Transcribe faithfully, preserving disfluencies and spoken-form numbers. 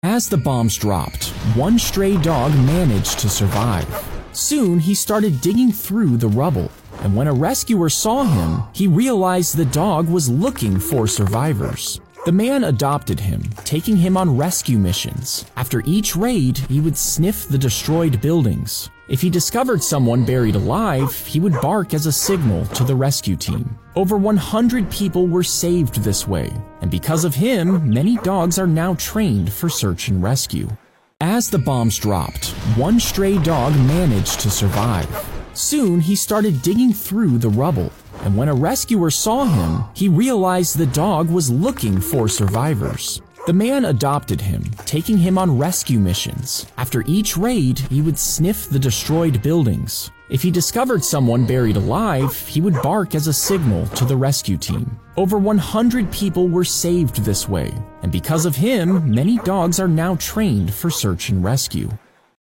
As the bombs dropped, one stray dog managed to survive. Soon, he started digging through the rubble, and when a rescuer saw him, he realized the dog was looking for survivors. The man adopted him, taking him on rescue missions. After each raid, he would sniff the destroyed buildings. If he discovered someone buried alive, he would bark as a signal to the rescue team. Over one hundred people were saved this way, and because of him, many dogs are now trained for search and rescue. As the bombs dropped, one stray dog managed to survive. Soon, he started digging through the rubble, and when a rescuer saw him, he realized the dog was looking for survivors. The man adopted him, taking him on rescue missions. After each raid, he would sniff the destroyed buildings. If he discovered someone buried alive, he would bark as a signal to the rescue team. Over one hundred people were saved this way, and because of him, many dogs are now trained for search and rescue.